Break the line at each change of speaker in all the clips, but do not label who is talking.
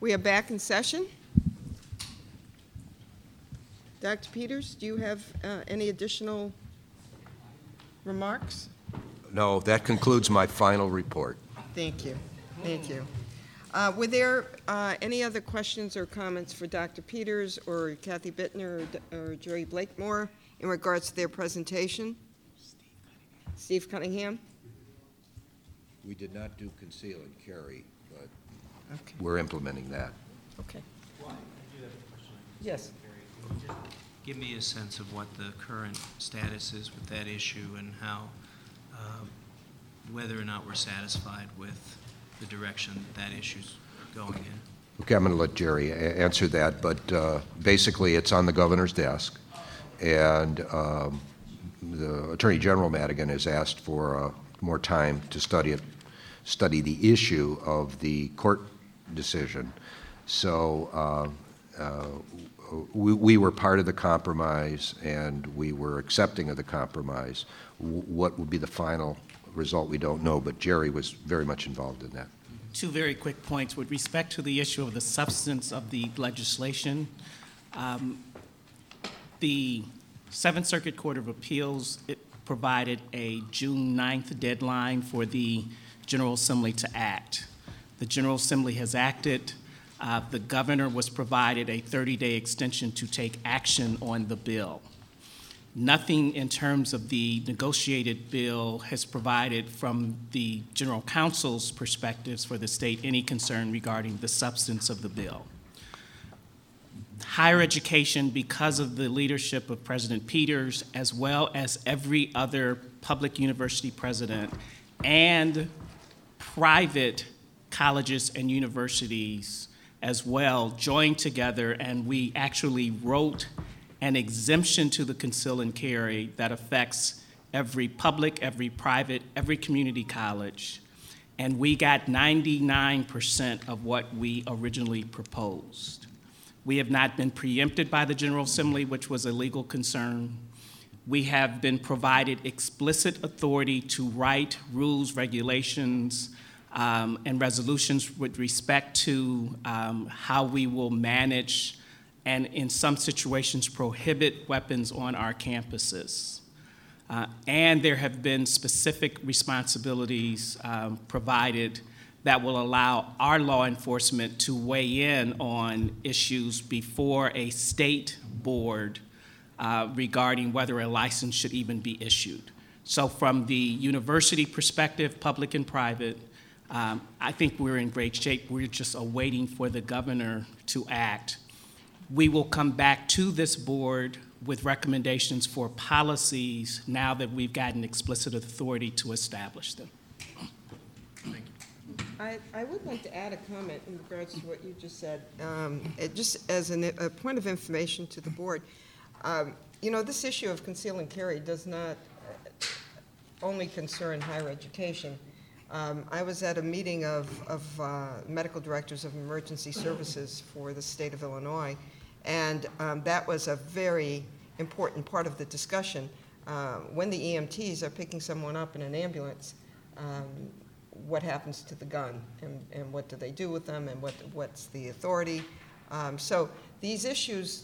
We are back in session. Dr. Peters, do you have any additional remarks?
No, that concludes my final report.
Thank you. Thank you. Were there any other questions or comments for Dr. Peters or Kathy Bittner or Jerry Blakemore in regards to their presentation? Steve Cunningham?
We did not do conceal and carry, but
Okay.
we're implementing that.
Okay.
Well, I do have a question.
Yes.
Just give me a sense of what the current status is with that issue and how, whether or not we're satisfied with the direction that issue's going in.
Okay, I'm going to let Jerry answer that, but basically it's on the governor's desk, and the Attorney General Madigan has asked for more time to study the issue of the court decision. So we were part of the compromise, and we were accepting of the compromise. What would be the final result, we don't know, but Jerry was very much involved in that.
Two very quick points. With respect to the issue of the substance of the legislation, the Seventh Circuit Court of Appeals provided a June 9th deadline for the General Assembly to act. The General Assembly has acted. The governor was provided a 30-day extension to take action on the bill. Nothing in terms of the negotiated bill has provided from the General Counsel's perspectives for the state any concern regarding the substance of the bill. Higher education, because of the leadership of President Peters, as well as every other public university president and private colleges and universities as well, joined together, and we actually wrote an exemption to the conceal and carry that affects every public, every private, every community college. And we got 99% of what we originally proposed. We have not been preempted by the General Assembly, which was a legal concern. We have been provided explicit authority to write rules, regulations, and resolutions with respect to how we will manage and in some situations prohibit weapons on our campuses. And there have been specific responsibilities provided that will allow our law enforcement to weigh in on issues before a state board regarding whether a license should even be issued. So from the university perspective, public and private, I think we're in great shape. We're just awaiting for the governor to act. We will come back to this board with recommendations for policies now that we've gotten explicit authority to establish them.
Thank you.
I would like to add a comment in regards to what you just said. Just as a point of information to the board, this issue of conceal and carry does not only concern higher education. I was at a meeting of medical directors of emergency services for the state of Illinois, and that was a very important part of the discussion. When the EMTs are picking someone up in an ambulance, what happens to the gun, and what do they do with them, and what's the authority? So these issues,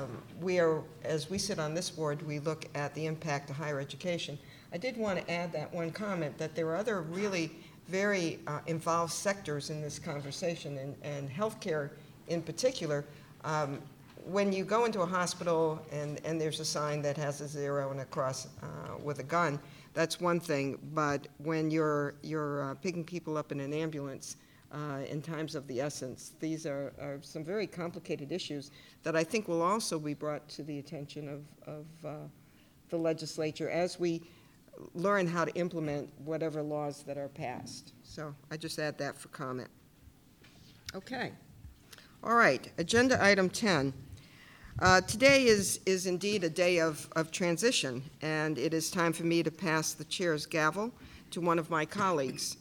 as we sit on this board, we look at the impact of higher education. I did want to add that one comment, that there are other really very involved sectors in this conversation, and healthcare in particular. When you go into a hospital and there's a sign that has a 0 and a cross with a gun, that's one thing. But when you're picking people up in an ambulance in times of the essence, these are some very complicated issues that I think will also be brought to the attention of the legislature as we learn how to implement whatever laws that are passed. So I just add that for comment. Okay. All right, agenda item 10. Today is indeed a day of transition, and it is time for me to pass the chair's gavel to one of my colleagues.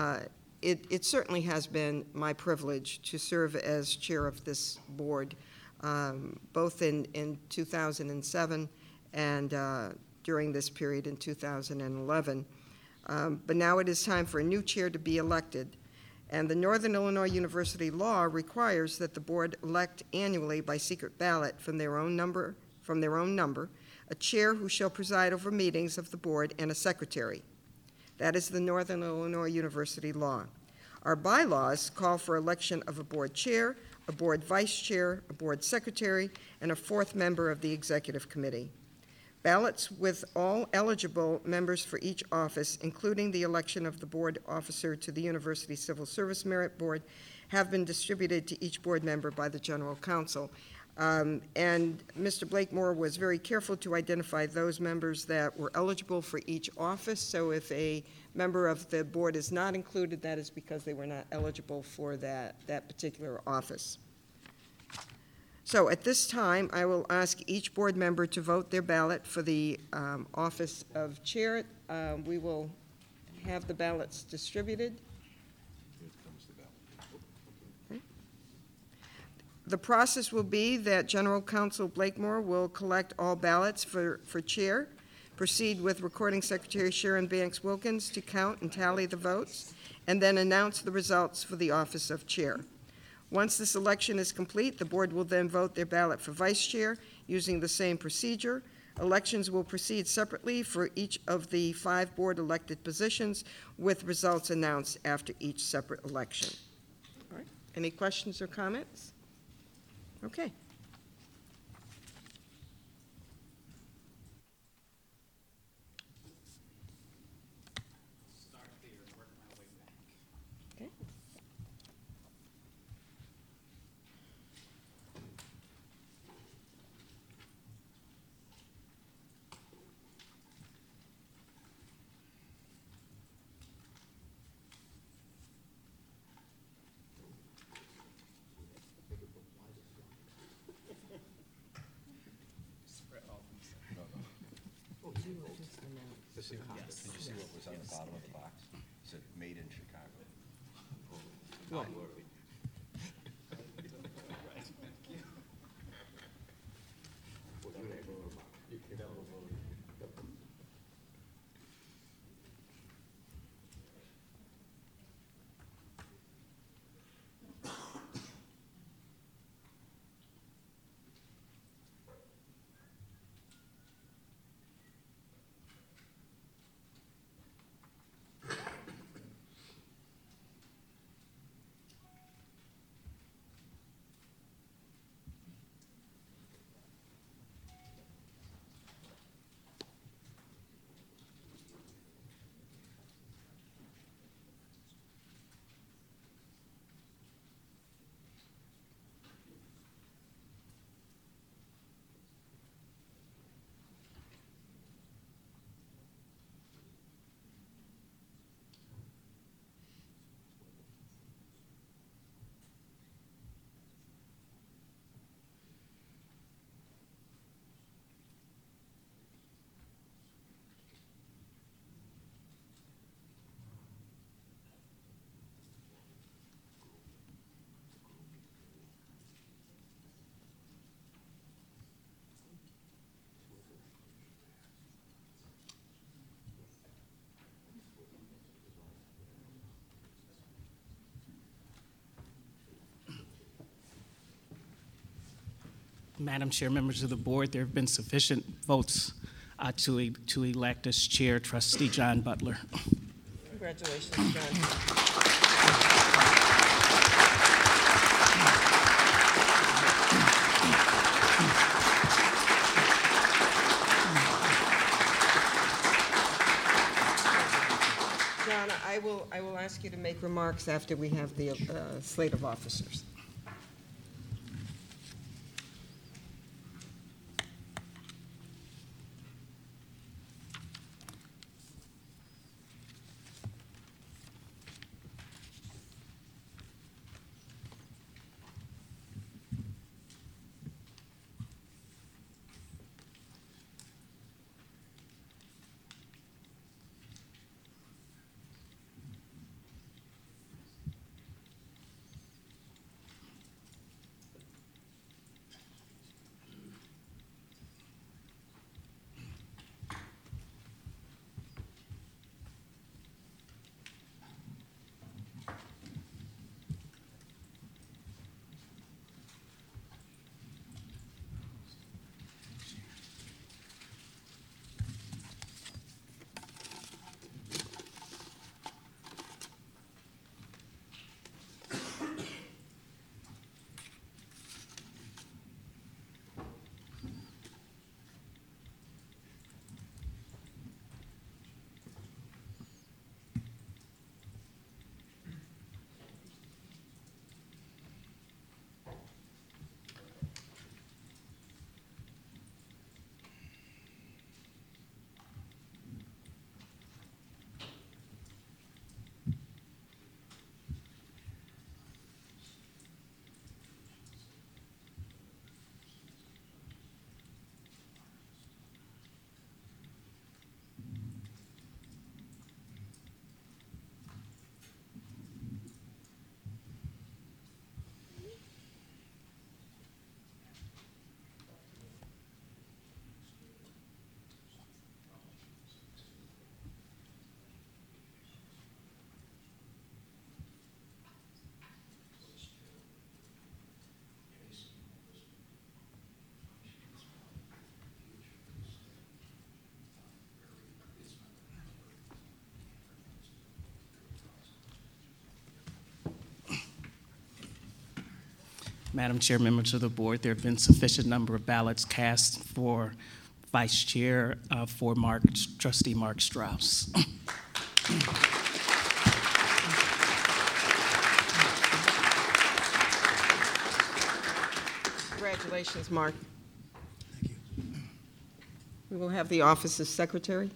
It certainly has been my privilege to serve as chair of this board, both in 2007 and during this period in 2011. But now it is time for a new chair to be elected. And the Northern Illinois University law requires that the board elect annually by secret ballot from their own number, a chair who shall preside over meetings of the board and a secretary. That is the Northern Illinois University law. Our bylaws call for election of a board chair, a board vice chair, a board secretary, and a fourth member of the executive committee. Ballots with all eligible members for each office, including the election of the board officer to the University Civil Service Merit Board, have been distributed to each board member by the General Counsel. And Mr. Blakemore was very careful to identify those members that were eligible for each office. So if a member of the board is not included, that is because they were not eligible for that particular office. So at this time, I will ask each board member to vote their ballot for the office of chair. We will have the ballots distributed. Okay. The process will be that General Counsel Blakemore will collect all ballots for chair, proceed with Recording Secretary Sharon Banks Wilkins to count and tally the votes, and then announce the results for the office of chair. Once this election is complete, the board will then vote their ballot for vice chair using the same procedure. Elections will proceed separately for each of the 5 board-elected positions, with results announced after each separate election. All right. Any questions or comments? Okay.
Start there and work my way back.
Okay.
Did you see what was on the bottom of the box? It said, "Made in Chicago."
What?
Madam Chair, members of the board, there have been sufficient votes to elect as chair Trustee John Butler.
Congratulations, John. John, I will ask you to make remarks after we have the slate of officers.
Madam Chair, members of the board, there have been sufficient number of ballots cast for Vice Chair for Trustee Mark Strauss.
Congratulations, Mark. Thank you. We will have the office of secretary.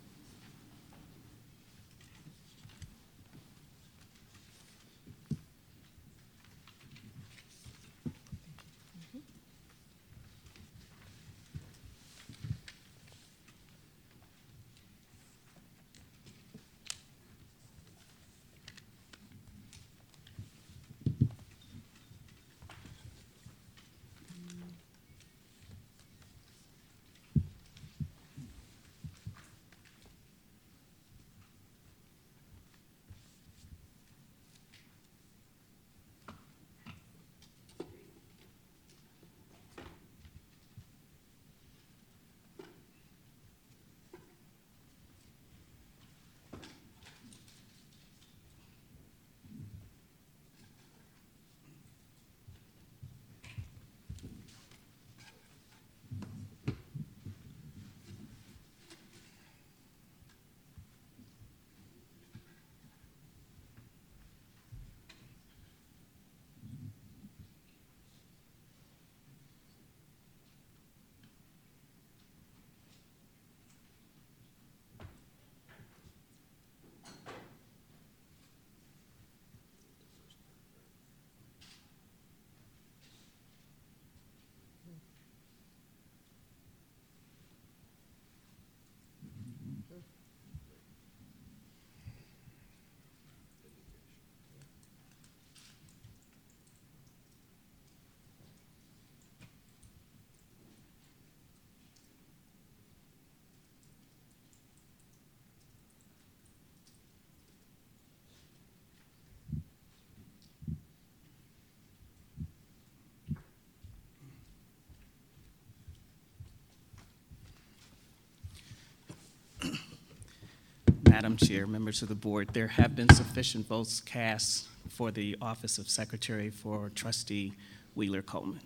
Madam Chair, members of the board, there have been sufficient votes cast for the office of Secretary for Trustee Wheeler Coleman.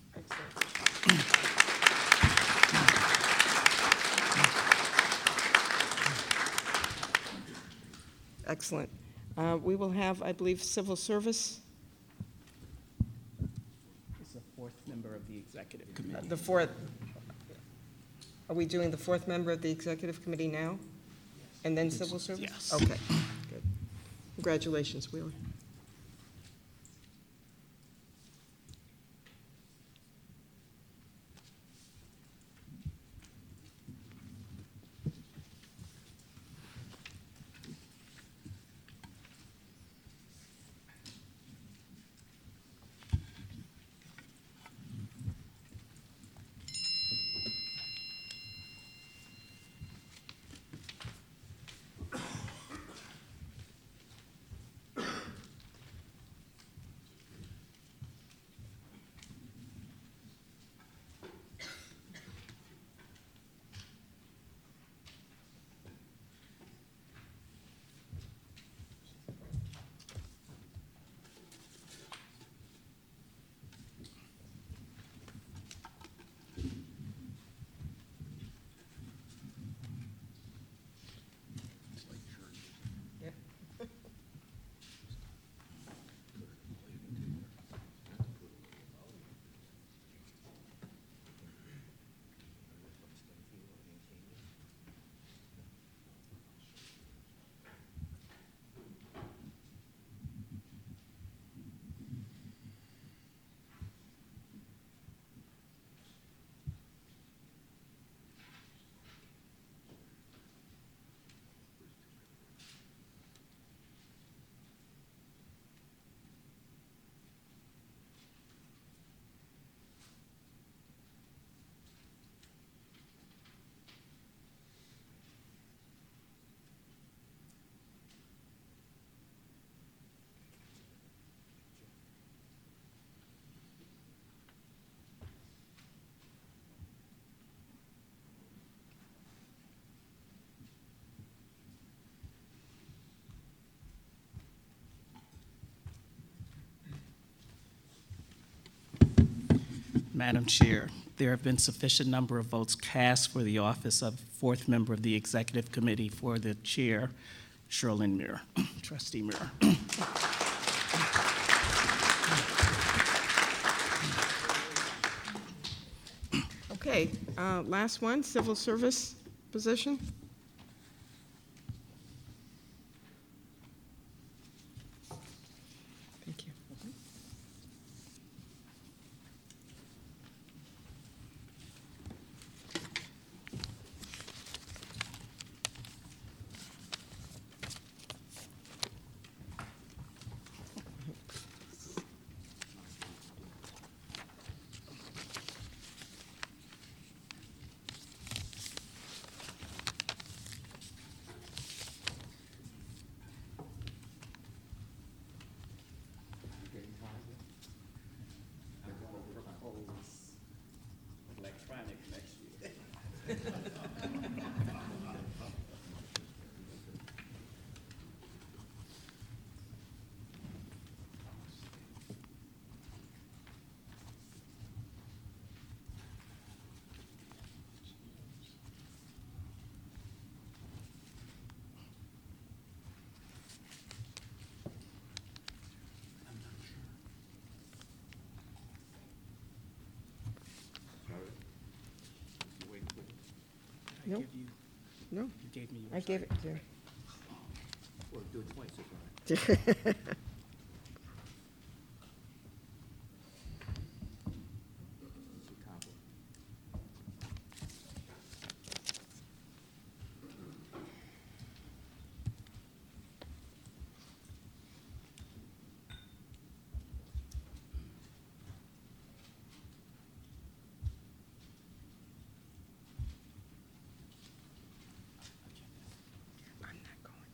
Excellent. We will have, I believe, civil service.
It's the fourth member of the executive committee.
The fourth. Are we doing the fourth member of the executive committee now? And then civil service?
Yes.
Okay, good. Congratulations, Wheeler.
Madam Chair, there have been sufficient number of votes cast for the office of fourth member of the Executive Committee for the Chair, Sherlyn Muir, Trustee Muir.
Okay, last one, civil service position. Thank you. No. No,
You gave me
I
yours.
gave it to you.
Well, do it twice if you want.
I'm not going.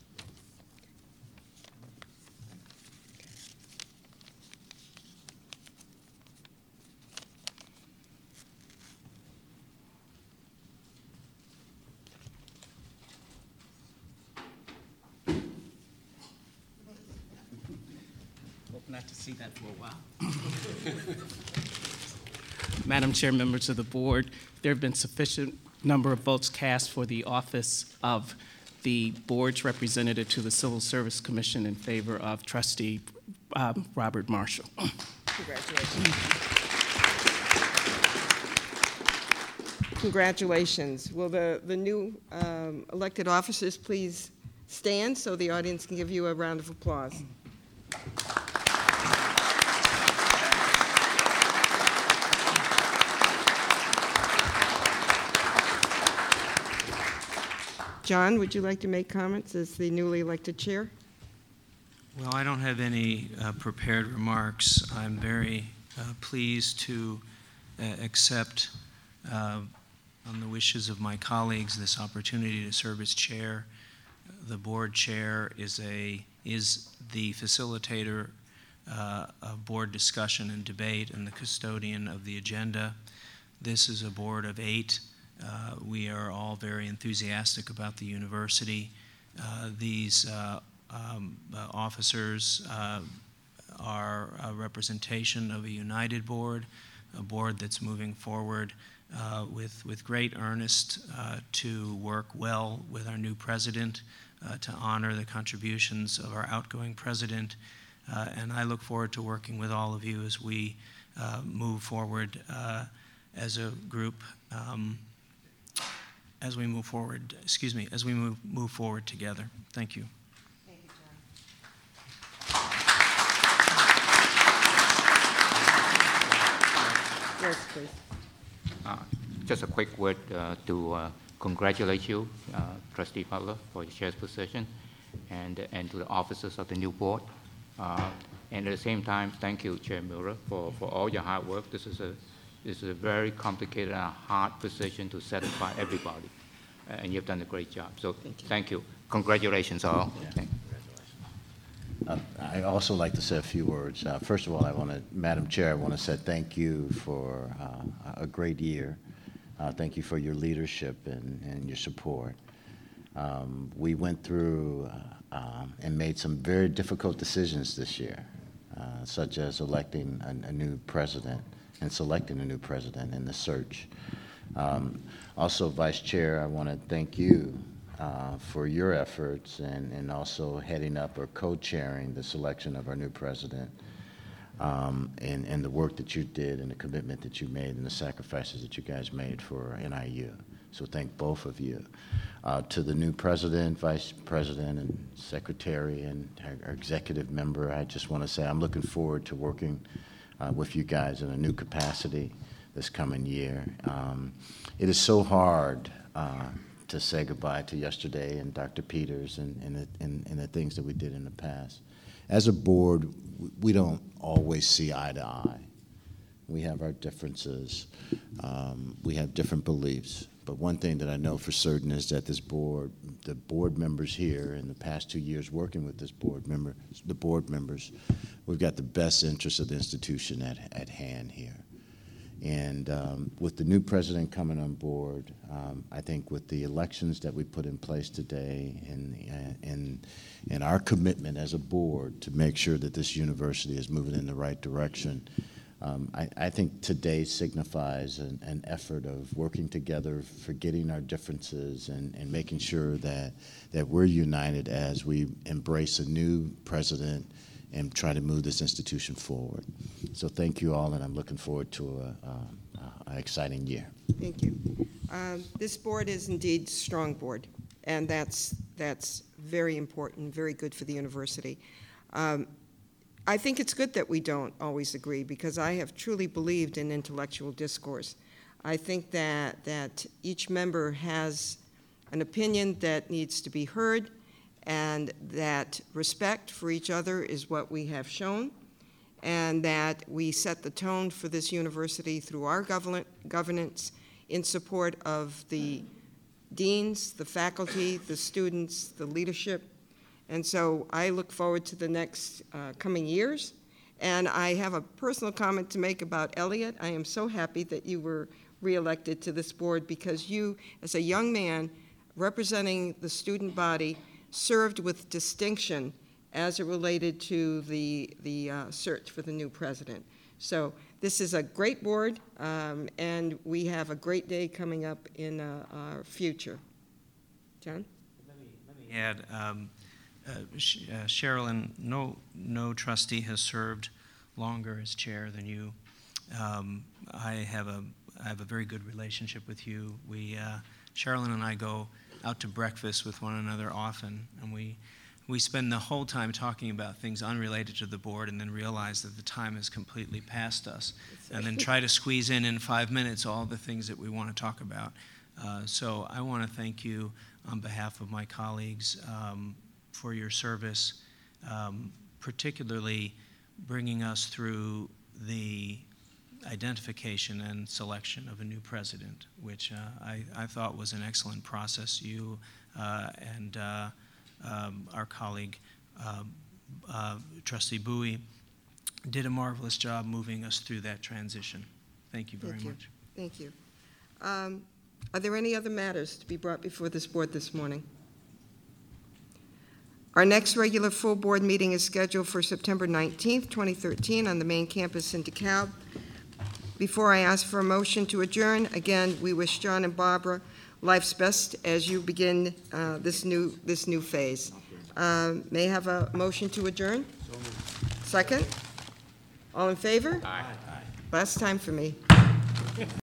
Hope not to see that for a while. Madam Chair, members of the board, there have been sufficient number of votes cast for the office of the board's representative to the Civil Service Commission in favor of Trustee Robert Marshall.
Congratulations. Congratulations. Will the new elected officers please stand so the audience can give you a round of applause? John, would you like to make comments as the newly elected chair?
Well, I don't have any prepared remarks. I'm very pleased to accept, on the wishes of my colleagues, this opportunity to serve as chair. The board chair is the facilitator of board discussion and debate and the custodian of the agenda. This is a board of 8. We are all very enthusiastic about the university. These officers are a representation of a united board, a board that's moving forward with great earnest to work well with our new president, to honor the contributions of our outgoing president. And I look forward to working with all of you as we move forward as a group, as we move forward together. Thank you.
Thank you, John. Yes, please.
Just a quick word to congratulate you, Trustee Butler, for your chair's position, and to the officers of the new board. And at the same time, thank you, Chair Muir, for all your hard work. This is a very complicated and hard position to satisfy everybody, and you've done a great job. So thank you. Congratulations, all.
I'd also like to say a few words. First of all, Madam Chair, I want to say thank you for a great year. Thank you for your leadership and your support. We went through and made some very difficult decisions this year, such as electing a new president in selecting a new president in the search. Also, Vice Chair, I want to thank you for your efforts and also heading up or co-chairing the selection of our new president, and the work that you did and the commitment that you made and the sacrifices that you guys made for NIU. So thank both of you. To the new president, vice president, and secretary, and our executive member, I just want to say I'm looking forward to working with you guys in a new capacity this coming year. It is so hard to say goodbye to yesterday and Dr. Peters and the things that we did in the past. As a board, we don't always see eye to eye. We have our differences. We have different beliefs. But one thing that I know for certain is that this board, the board members here in the past 2 years working with the board members, we've got the best interest of the institution at hand here. And with the new president coming on board, I think with the elections that we put in place today and our commitment as a board to make sure that this university is moving in the right direction, I think today signifies an effort of working together, forgetting our differences, and making sure that we're united as we embrace a new president and try to move this institution forward. So thank you all, and I'm looking forward to an exciting year.
Thank you. This board is indeed a strong board, and that's very important, very good for the university. I think it's good that we don't always agree, because I have truly believed in intellectual discourse. I think that each member has an opinion that needs to be heard, and that respect for each other is what we have shown, and that we set the tone for this university through our governance in support of the deans, the faculty, the students, the leadership. And so I look forward to the next coming years. And I have a personal comment to make about Elliot. I am so happy that you were reelected to this board, because you, as a young man representing the student body, served with distinction as it related to the search for the new president. So this is a great board, and we have a great day coming up in our future. John?
Let me add, Sherilyn, no trustee has served longer as chair than you. I have a very good relationship with you. Sherilyn and I go out to breakfast with one another often, and we spend the whole time talking about things unrelated to the board, and then realize that the time has completely passed us, and then try to squeeze in 5 minutes all the things that we want to talk about. So I want to thank you on behalf of my colleagues for your service, particularly bringing us through the identification and selection of a new president, which I thought was an excellent process. You and our colleague, Trustee Bowie, did a marvelous job moving us through that transition. Thank you very much.
Thank you. Are there any other matters to be brought before this board this morning? Our next regular full board meeting is scheduled for September 19th, 2013 on the main campus in DeKalb. Before I ask for a motion to adjourn, again, we wish John and Barbara life's best as you begin this new phase. May I have a motion to adjourn? Second? All in favor? Aye. Last time for me.